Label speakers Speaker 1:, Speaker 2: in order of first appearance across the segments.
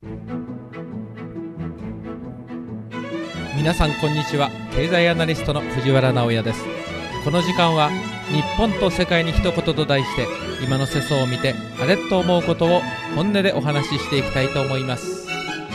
Speaker 1: 皆さんこんにちは。経済アナリストの藤原直也です。この時間は日本と世界に一言と題して、今の世相を見てあれと思うことを本音でお話ししていきたいと思います。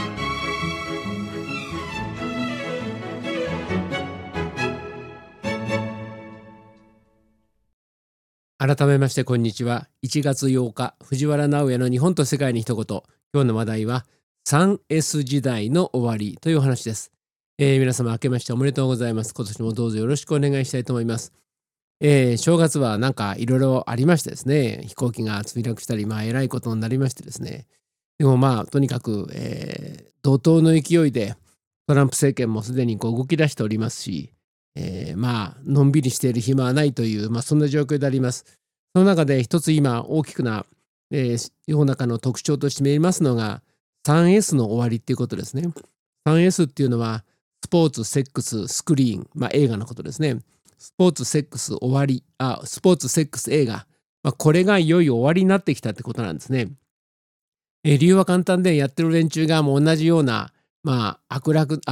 Speaker 2: 改めましてこんにちは。1月8日、藤原直也の日本と世界に一言。今日の話題は 3S 時代の終わりという話です。皆様明けましておめでとうございます。今年もどうぞよろしくお願いしたいと思います。正月はなんかいろいろありましてですね、飛行機が墜落したり、えらいことになりましてですね。でもとにかく、怒涛の勢いでトランプ政権もすでに動き出しておりますし、のんびりしている暇はないという、そんな状況であります。その中で一つ今大きくな、世の中の特徴として見えますのが 3S の終わりっていうことですね。3S っていうのはスポーツ、セックス、スクリーン、映画のことですね。スポーツ、セックス、終わり、スポーツ、セックス、映画、これがいよいよ終わりになってきたってことなんですね。理由は簡単で、やってる連中がもう同じような、悪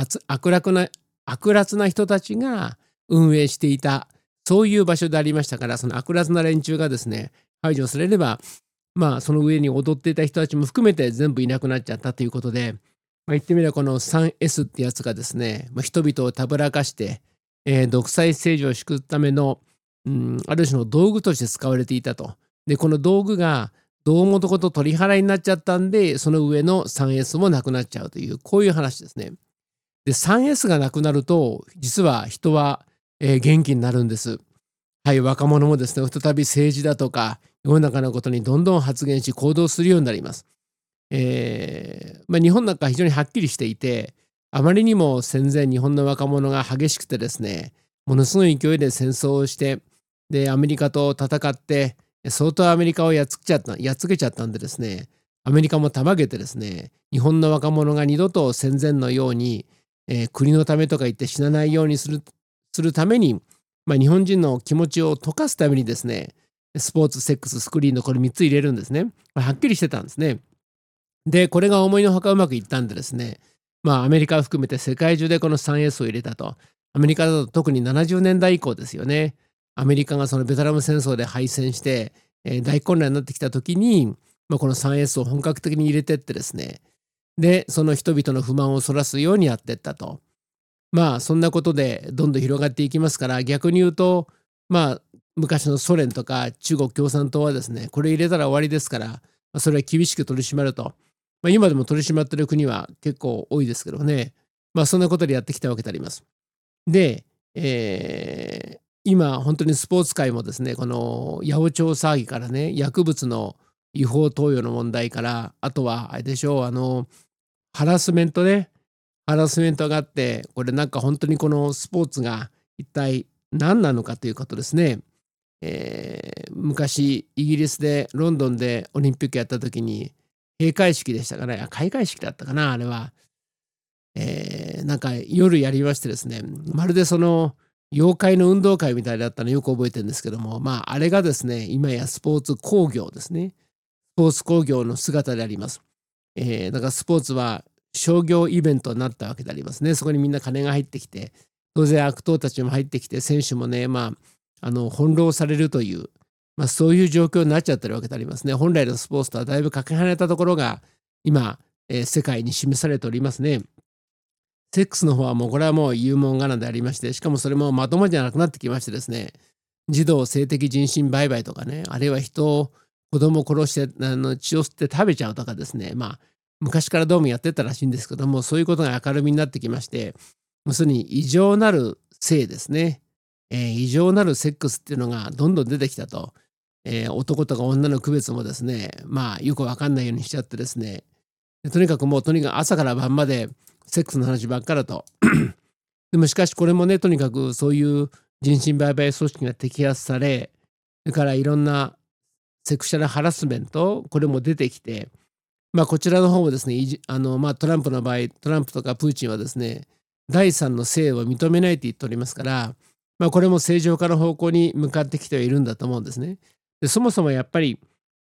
Speaker 2: 辣な人たちが運営していた、そういう場所でありましたから、その悪辣な連中がですね、排除されれば、その上に踊っていた人たちも含めて全部いなくなっちゃったということで、言ってみればこの 3S ってやつがですね、人々をたぶらかして、独裁政治を敷くための、ある種の道具として使われていたと。で、この道具がどうもとこと取り払いになっちゃったんで、その上の 3S もなくなっちゃうという、こういう話ですね。で、3S がなくなると、実は人は、元気になるんです。はい、若者もですね、再び政治だとか、世の中のことにどんどん発言し行動するようになります。日本なんか非常にはっきりしていて、あまりにも戦前日本の若者が激しくてですね、ものすごい勢いで戦争をして、で、アメリカと戦って、相当アメリカをやっつけちゃったんでですね、アメリカもたまげてですね、日本の若者が二度と戦前のように、国のためとか言って死なないようにするために、日本人の気持ちを溶かすためにですね、スポーツ、セックス、スクリーンのこれ3つ入れるんですね。はっきりしてたんですね。で、これが思いのほかうまくいったんでですね、アメリカを含めて世界中でこの 3S を入れたと。アメリカだと特に70年代以降ですよね。アメリカがそのベトナム戦争で敗戦して、大混乱になってきた時に、この 3S を本格的に入れてってですね、で、その人々の不満をそらすようにやっていったと。そんなことでどんどん広がっていきますから、逆に言うと、昔のソ連とか中国共産党はですね、これ入れたら終わりですから、それは厳しく取り締まると。今でも取り締まってる国は結構多いですけどね。そんなことでやってきたわけであります。で、今本当にスポーツ界もですね、この八百長騒ぎからね、薬物の違法投与の問題から、あとはあれでしょう、ハラスメントがあって、これなんか本当にこのスポーツが一体何なのかということですね。昔イギリスでロンドンでオリンピックやった時に、閉会式でしたかね、開会式だったかな、あれは。なんか夜やりましてですね、まるでその妖怪の運動会みたいだったのよく覚えてるんですけども、あれがですね、今やスポーツ興行ですね。スポーツ興行の姿であります。だからスポーツは商業イベントになったわけでありますね。そこにみんな金が入ってきて、当然悪党たちも入ってきて、選手もね、翻弄されるという、そういう状況になっちゃってるわけでありますね。本来のスポーツとはだいぶかけ離れたところが今、世界に示されておりますね。セックスの方はこれはもう有門がなでありまして、しかもそれもまともじゃなくなってきましてですね、児童性的人身売買とかね、あるいは子供を殺して血を吸って食べちゃうとかですね、昔からどうもやってたらしいんですけども、そういうことが明るみになってきまして、要するに異常なる性ですね、異常なるセックスっていうのがどんどん出てきたと。男とか女の区別もですね、よくわかんないようにしちゃってですね、とにかく朝から晩までセックスの話ばっかだと。でもしかしこれもね、とにかくそういう人身売買組織が摘発され、それからいろんなセクシャルハラスメント、これも出てきて、こちらの方もですね、トランプの場合、トランプとかプーチンはですね、第三の性を認めないと言っておりますから、これも正常化の方向に向かってきてはいるんだと思うんですね。で、そもそもやっぱり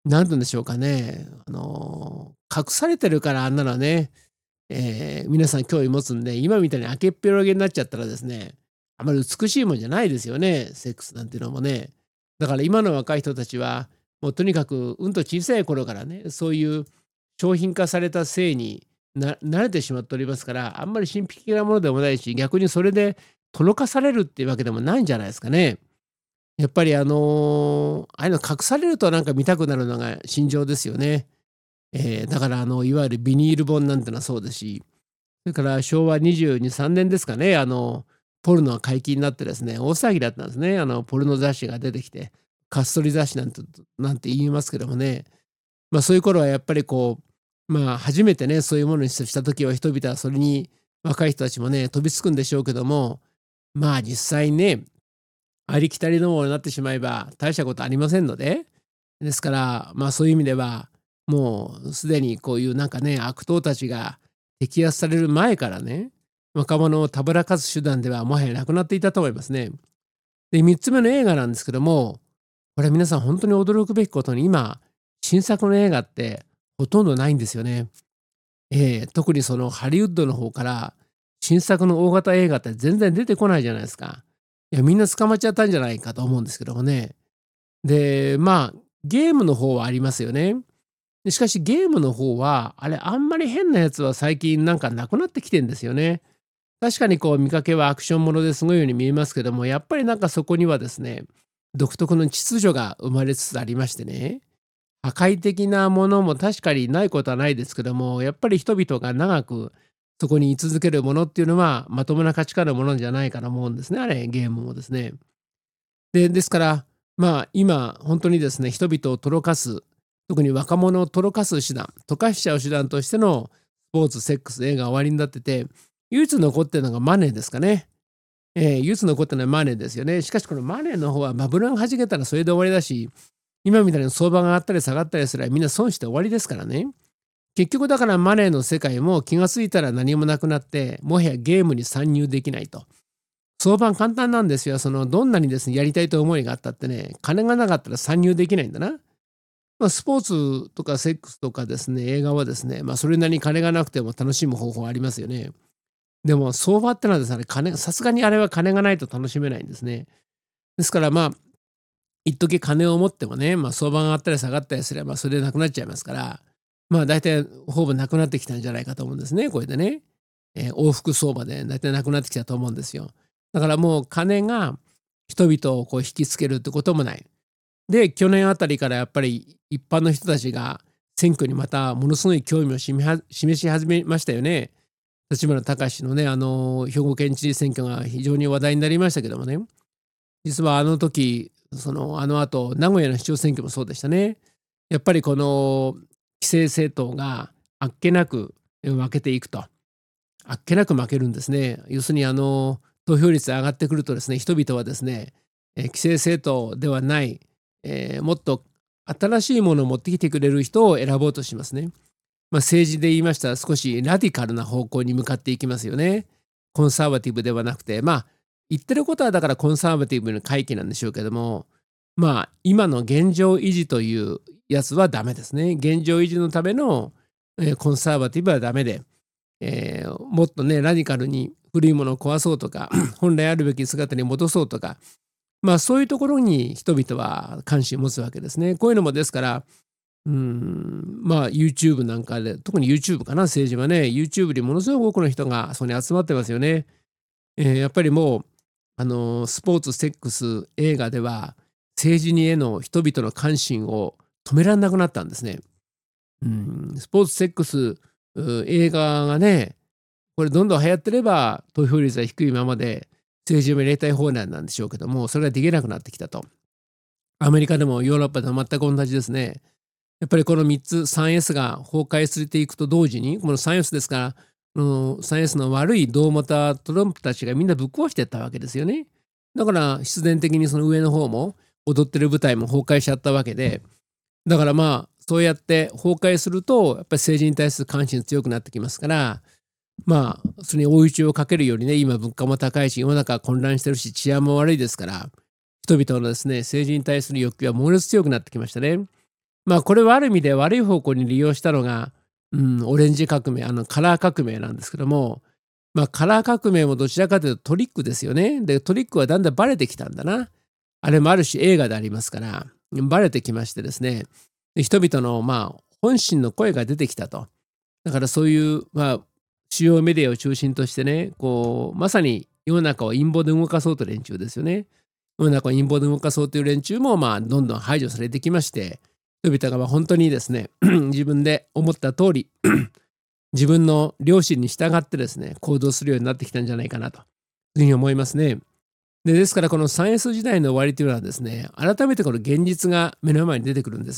Speaker 2: なんて言うんでしょうかね、隠されてるからあんなのはね、皆さん興味持つんで、今みたいに明けっぴろげになっちゃったらですね、あまり美しいもんじゃないですよね、セックスなんていうのもね。だから今の若い人たちは、もうとにかくうんと小さい頃からね、そういう商品化された性に慣れてしまっておりますから、あんまり神秘的なものでもないし、逆にそれでとろかされるっていうわけでもないんじゃないですかね。やっぱりああいうの隠されるとなんか見たくなるのが心情ですよね。だからいわゆるビニール本なんてのはそうですし、それから昭和22、3年ですかね、ポルノが解禁になってですね、大騒ぎだったんですね。ポルノ雑誌が出てきて、かっそり雑誌なんて言いますけどもね。そういう頃はやっぱり初めてね、そういうものにした時は人々はそれに若い人たちもね、飛びつくんでしょうけども、実際ね、ありきたりのものになってしまえば大したことありませんので、ですから、そういう意味では、もうすでにこういうなんかね、悪党たちが摘発される前からね、若者をたぶらかす手段ではもはやなくなっていたと思いますね。で、3つ目の映画なんですけども、これ皆さん本当に驚くべきことに今、新作の映画ってほとんどないんですよね。特にそのハリウッドの方から新作の大型映画って全然出てこないじゃないですか。いや、みんな捕まっちゃったんじゃないかと思うんですけどもね。で、ゲームの方はありますよね。でしかしゲームの方は、あれあんまり変なやつは最近なんかなくなってきてんですよね。確かに見かけはアクションものですごいように見えますけども、やっぱりなんかそこにはですね、独特の秩序が生まれつつありましてね、破壊的なものも確かにないことはないですけども、やっぱり人々が長くそこに居続けるものっていうのは、まともな価値観のものじゃないかと思うんですね、あれ、ゲームもですね。ですから、今本当にですね、人々をとろかす、特に若者をとろかす手段、溶かしちゃう手段としてのスポーツ、セックス、映画終わりになってて、唯一残ってるのがマネーですかね。唯一残ってるのはマネーですよね。しかしこのマネーの方はバブルが弾けたらそれで終わりだし、今みたいに相場が上がったり下がったりすればみんな損して終わりですからね。結局だからマネーの世界も気がついたら何もなくなって、もはやゲームに参入できないと。相場簡単なんですよ。どんなにですね、やりたいと思いがあったってね、金がなかったら参入できないんだな。スポーツとかセックスとかですね、映画はですね、それなりに金がなくても楽しむ方法ありますよね。でも相場ってのはですね、さすがにあれは金がないと楽しめないんですね。ですから一時金を持ってもね、相場が上がったり下がったりすればそれでなくなっちゃいますから、大体ほぼなくなってきたんじゃないかと思うんですね、これでね。往復相場で大体なくなってきたと思うんですよ。だからもう金が人々を引きつけるってこともない。で、去年あたりからやっぱり一般の人たちが選挙にまたものすごい興味を示し始めましたよね。立花隆のね、兵庫県知事選挙が非常に話題になりましたけどもね。実はあの時、あの後、名古屋の市長選挙もそうでしたね。やっぱりこの既成政党があっけなく負けていくと。あっけなく負けるんですね。要するに投票率が上がってくるとですね、人々はですね、既成政党ではない、もっと新しいものを持ってきてくれる人を選ぼうとしますね。政治で言いましたら少しラディカルな方向に向かっていきますよね。コンサバティブではなくて、言ってることはだからコンサバティブの回帰なんでしょうけども、今の現状維持というやつはダメですね。現状維持のための、コンサバティブはダメで、もっとねラディカルに古いものを壊そうとか本来あるべき姿に戻そうとか、そういうところに人々は関心を持つわけですね。こういうのもですからYouTube なんかで、特に YouTube かな、政治はね、YouTube にものすごく多くの人がそこに集まってますよね。やっぱりもうスポーツ、セックス、映画では政治にへの人々の関心を止められなくなったんですね。スポーツ、セックス、映画がね、これどんどん流行ってれば投票率は低いままで政治も入れたい放題なんでしょうけども、それができなくなってきたと。アメリカでもヨーロッパでも全く同じですね。やっぱりこの3つ 3S が崩壊していくと同時に、この 3S ですから、3S の悪い胴元トランプたちがみんなぶっ壊していったわけですよね。だから必然的にその上の方も踊ってる舞台も崩壊しちゃったわけで、だからそうやって崩壊するとやっぱり政治に対する関心強くなってきますから、それに追い打ちをかけるようにね、今物価も高いし世の中混乱してるし治安も悪いですから、人々のですね政治に対する欲求は猛烈強くなってきましたね。 これはある意味で悪い方向に利用したのが、オレンジ革命、カラー革命なんですけども、カラー革命もどちらかというとトリックですよね。で、トリックはだんだんバレてきたんだな。あれもある種映画でありますから、バレてきましてですね、で人々の本心の声が出てきたと。だからそういう、主要メディアを中心としてね、まさに世の中を陰謀で動かそうという連中ですよね。世の中を陰謀で動かそうという連中もどんどん排除されてきまして、人々が本当にですね、自分で思った通り、自分の良心に従ってですね、行動するようになってきたんじゃないかなというふうに思いますね。ですからこの 3S 時代の終わりというのはですね、改めてこの現実が目の前に出てくるんです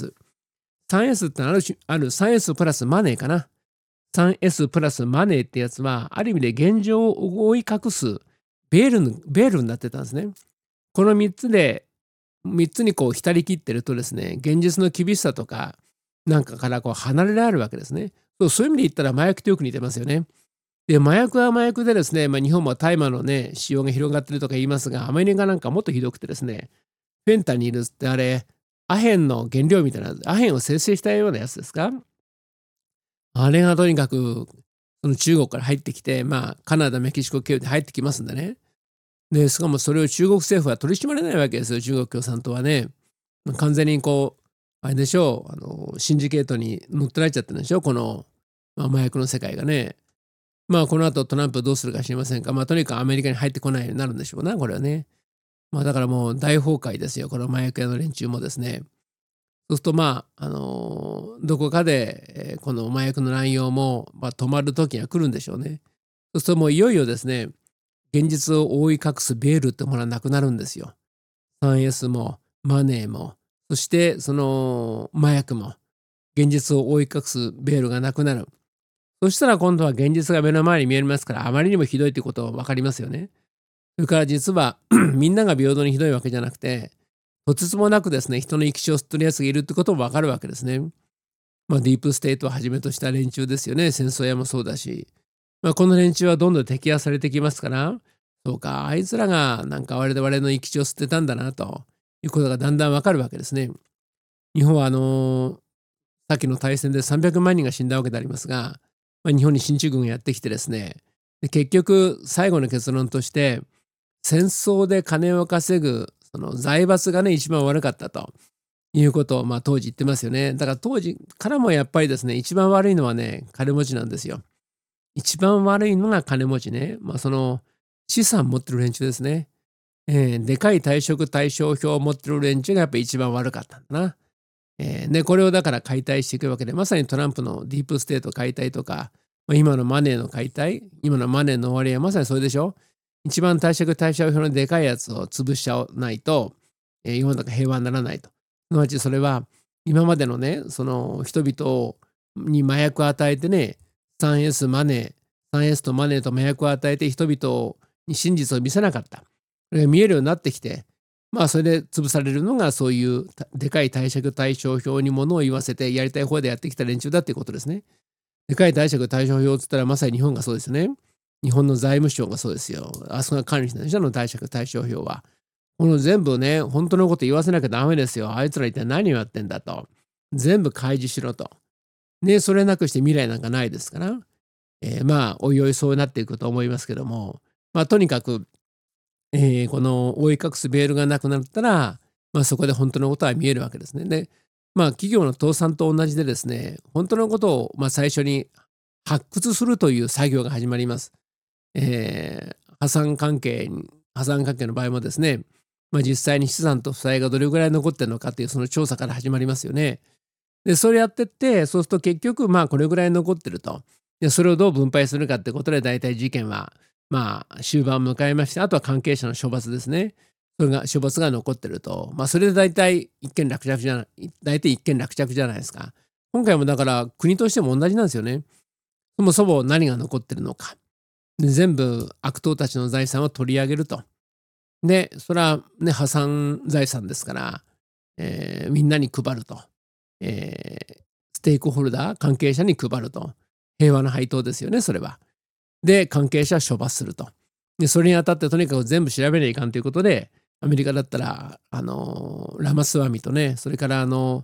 Speaker 2: 。3S ってある 3S プラスマネーかな。3S プラスマネーってやつは、ある意味で現状を覆い隠すベールになってたんですね。この3つに浸りきってるとですね、現実の厳しさとかなんかから離れられるわけですね。そういう意味で言ったら麻薬とよく似てますよね。で、麻薬は麻薬でですね、日本も大麻のね、使用が広がってるとか言いますが、アメリカなんかもっとひどくてですね、フェンタニルってあれ、アヘンの原料みたいな、アヘンを生成したようなやつですか？あれがとにかく、その中国から入ってきて、カナダ、メキシコ経由で入ってきますんでね。で、しかもそれを中国政府は取り締まれないわけですよ、中国共産党はね。完全にあれでしょう、シンジケートに乗っ取られちゃってるんでしょ、この、麻薬の世界がね。この後トランプどうするか知りませんが、とにかくアメリカに入ってこないようになるんでしょうな、これはね。だからもう大崩壊ですよ、この麻薬屋の連中もですね。そうするとどこかで、この麻薬の乱用も、止まる時が来るんでしょうね。そうするともういよいよですね、現実を覆い隠すベールってものはなくなるんですよ。3S もマネーも、そしてその麻薬も、現実を覆い隠すベールがなくなる。そしたら今度は現実が目の前に見えますから、あまりにもひどいということ分かりますよね。それから実はみんなが平等にひどいわけじゃなくて、とてつもなくですね、人の生き血を吸ってるやつがいるってことも分かるわけですね。ディープステートをはじめとした連中ですよね。戦争屋もそうだし。この連中はどんどん摘発されてきますから、そうか、あいつらがなんか我々の生き血を吸ってたんだなということがだんだん分かるわけですね。日本はさっきの大戦で300万人が死んだわけでありますが、日本に進駐軍がやってきてですね、で結局最後の結論として、戦争で金を稼ぐその財閥がね、一番悪かったということを当時言ってますよね。だから当時からもやっぱりですね、一番悪いのはね、金持ちなんですよ。一番悪いのが金持ちね。その資産持ってる連中ですね。でかい退職対照表を持ってる連中がやっぱり一番悪かったんだな。でこれをだから解体していくわけで、まさにトランプのディープステート解体とか、今のマネーの解体、今のマネーの終わりはまさにそれでしょ。一番貸借対照表のでかいやつを潰しちゃわないと、世の中平和にならないと。すなわちそれは今までのね、その人々に麻薬を与えてね、3S マネー、3S とマネーと麻薬を与えて人々に真実を見せなかった。これが見えるようになってきて、それで潰されるのがそういうでかい貸借対照表に物を言わせてやりたい方でやってきた連中だっていうことですね。でかい貸借対照表っつったらまさに日本がそうですね。日本の財務省がそうですよ。あそこが管理してるでしょ、貸借対照表は。この全部ね、本当のこと言わせなきゃダメですよ。あいつら一体何をやってんだと。全部開示しろと。ね、それなくして未来なんかないですから。おいおいそうなっていくと思いますけども。とにかく、この覆い隠すベールがなくなったら、そこで本当のことは見えるわけですね。で、企業の倒産と同じでですね、本当のことを最初に発掘するという作業が始まります。破産関係の場合もですね、実際に資産と負債がどれぐらい残ってるのかっていうその調査から始まりますよね。でそれやってって、そうすると結局これぐらい残ってると。でそれをどう分配するかってことで大体事件は終盤を迎えまして、あとは関係者の処罰ですね。処罰が残ってると。それで大体一件落着じゃないですか。今回もだから国としても同じなんですよね。そもそも何が残ってるのか。で全部悪党たちの財産を取り上げると。でそれはね、破産財産ですから、みんなに配ると。ステークホルダー関係者に配ると。平和の配当ですよね、それは。で関係者は処罰すると。でそれにあたってとにかく全部調べないかんということで、アメリカだったらラマスワミとね、それから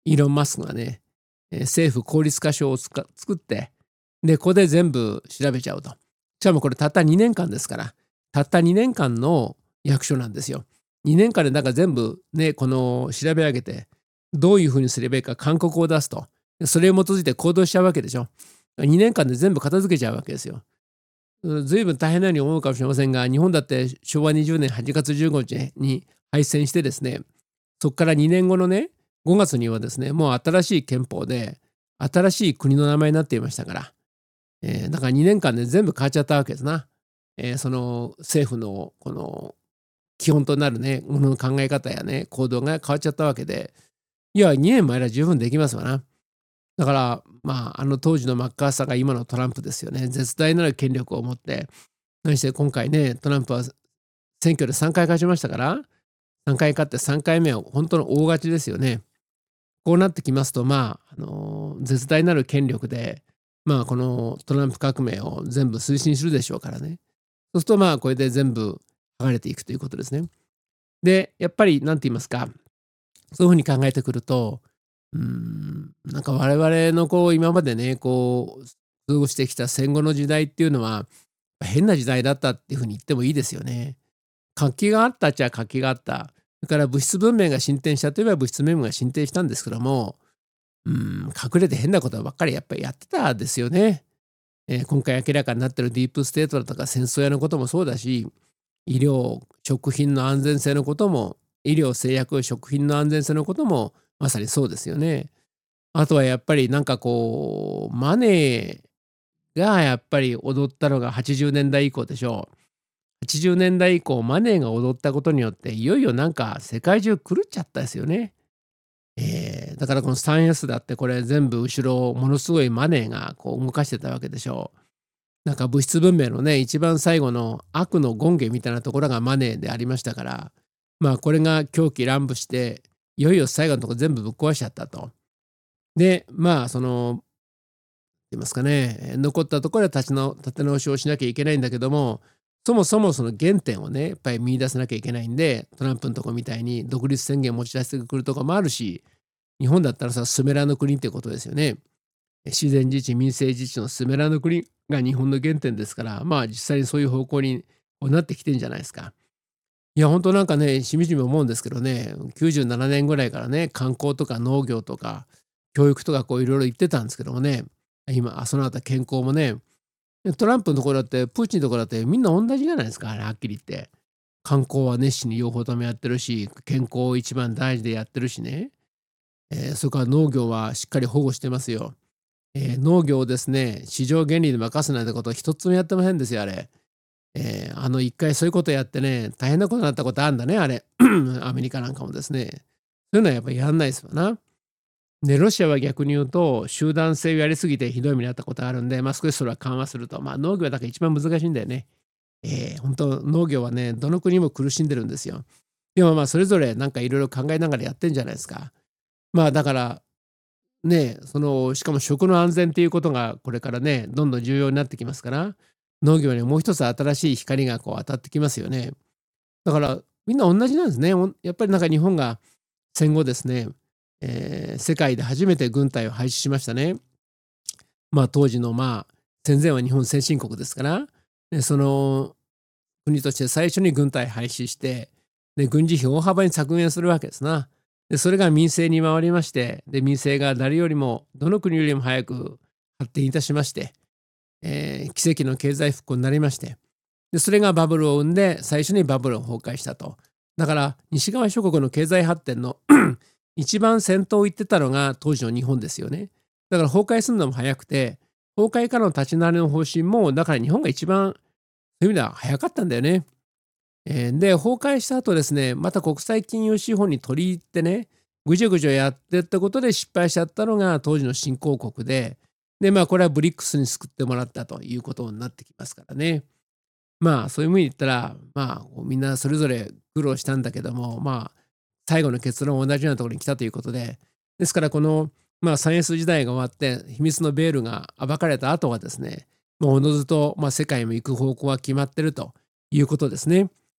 Speaker 2: イーロン・マスクがね、政府効率化省を作って、で、ここで全部調べちゃうと。しかもこれたった2年間ですから、たった2年間の役所なんですよ。2年間でだから全部ね、この調べ上げて、どういうふうにすればいいか勧告を出すと。それを基づいて行動しちゃうわけでしょ。2年間で全部片付けちゃうわけですよ。ずいぶん大変なように思うかもしれませんが、日本だって昭和20年8月15日に敗戦してですね、そこから2年後のね、5月にはですね、もう新しい憲法で、新しい国の名前になっていましたから、だから2年間で全部変わっちゃったわけですな。その政府のこの基本となるね、ものの考え方やね、行動が変わっちゃったわけで、いや、2年前ら十分できますわな。だから、あの当時のマッカーサーが今のトランプですよね。絶大なる権力を持って、何して今回ね、トランプは選挙で3回勝ちましたから、3回勝って3回目は本当の大勝ちですよね。こうなってきますと、絶大なる権力で、このトランプ革命を全部推進するでしょうからね。そうすると、これで全部剥がれていくということですね。で、やっぱり、なんて言いますか、そういうふうに考えてくると、なんか我々の今までね、過ごしてきた戦後の時代っていうのは、変な時代だったっていうふうに言ってもいいですよね。活気があったっちゃ活気があった。それから物質文明が進展したといえば物質文明が進展したんですけども、隠れて変なことばっかりやっぱりやってたですよね。今回明らかになってるディープステートだとか戦争屋のこともそうだし、医療食品の安全性のことも、医療製薬食品の安全性のこともまさにそうですよね。あとはやっぱりなんかマネーがやっぱり踊ったのが80年代以降でしょう。80年代以降マネーが踊ったことによっていよいよなんか世界中狂っちゃったですよね。だからこの 3S だってこれ全部後ろものすごいマネーが動かしてたわけでしょう。なんか物質文明のね一番最後の悪の権化みたいなところがマネーでありましたから、これが狂気乱舞していよいよ最後のところ全部ぶっ壊しちゃったと。でその言いますかね、残ったところで立て直しをしなきゃいけないんだけども、そもそもその原点をねやっぱり見出さなきゃいけないんで、トランプのとこみたいに独立宣言を持ち出してくるとこもあるし、日本だったらさスメラの国ってことですよね。自然自治民生自治のスメラの国が日本の原点ですから、実際にそういう方向になってきてんじゃないですか。いや本当なんかねしみじみ思うんですけどね、97年ぐらいからね観光とか農業とか教育とかいろいろ言ってたんですけどもね、今その後健康もね、トランプのところだってプーチンのところだってみんな同じじゃないですか、はっきり言って。観光は熱心に両方ともやってるし、健康を一番大事でやってるしね、それから農業はしっかり保護してますよ。農業をですね市場原理で任せないってことを一つもやってませんですよあれ。一回そういうことやってね大変なことになったことあるんだねあれアメリカなんかもですね、そういうのはやっぱりやんないですよな。でロシアは逆に言うと集団性をやりすぎてひどい目にあったことがあるんで、少しそれは緩和すると、農業だけ一番難しいんだよね。本当農業はねどの国も苦しんでるんですよ。でもそれぞれなんかいろいろ考えながらやってんじゃないですか。だからね、しかも食の安全っていうことがこれからねどんどん重要になってきますから、農業にもう一つ新しい光が当たってきますよね。だからみんな同じなんですね。やっぱりなんか日本が戦後ですね、世界で初めて軍隊を廃止しましたね。当時の戦前は日本先進国ですから、その国として最初に軍隊廃止して、軍事費を大幅に削減するわけですな。でそれが民政に回りまして、民政が誰よりもどの国よりも早く発展いたしまして、奇跡の経済復興になりまして、でそれがバブルを生んで最初にバブルを崩壊したと。だから西側諸国の経済発展の一番先頭を行ってたのが当時の日本ですよね。だから崩壊するのも早くて、崩壊からの立ち直りの方針もだから日本が一番そういう意味では早かったんだよね。で崩壊した後ですね、また国際金融資本に取り入ってねぐじょぐじょやってったことで失敗しちゃったのが当時の新興国で、これはブリックスに救ってもらったということになってきますからね。そういう意味で言ったらみんなそれぞれ苦労したんだけども、最後の結論は同じようなところに来たということで、ですからこの3S 時代が終わって秘密のベールが暴かれた後はですね、もうおのずと世界も行く方向は決まってるということですね。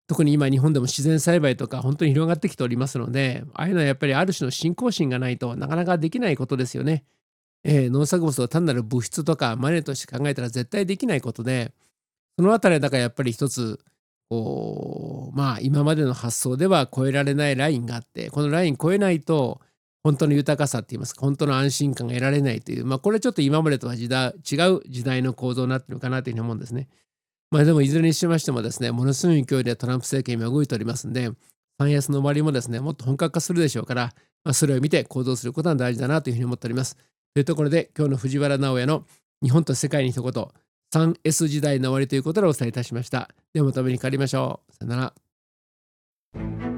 Speaker 2: 特に今日本でも自然栽培とか本当に広がってきておりますので、ああいうのはやっぱりある種の信仰心がないとなかなかできないことですよね。農作物を単なる物質とかマネーとして考えたら絶対できないことで、そのあたりはだからやっぱり一つ、今までの発想では超えられないラインがあって、このライン超えないと、本当の豊かさって言いますか、本当の安心感が得られないという、これはちょっと今までとは違う時代の構造になっているのかなというふうに思うんですね。でもいずれにしましてもですね、ものすごい勢いでトランプ政権今動いておりますんで、産安の終わりもですね、もっと本格化するでしょうから、それを見て行動することが大事だなというふうに思っております。というところで、今日の藤原直哉の日本と世界に一言、3S 時代の終わりということでお伝えいたしました。ではまたお目にかかりましょう。さよなら。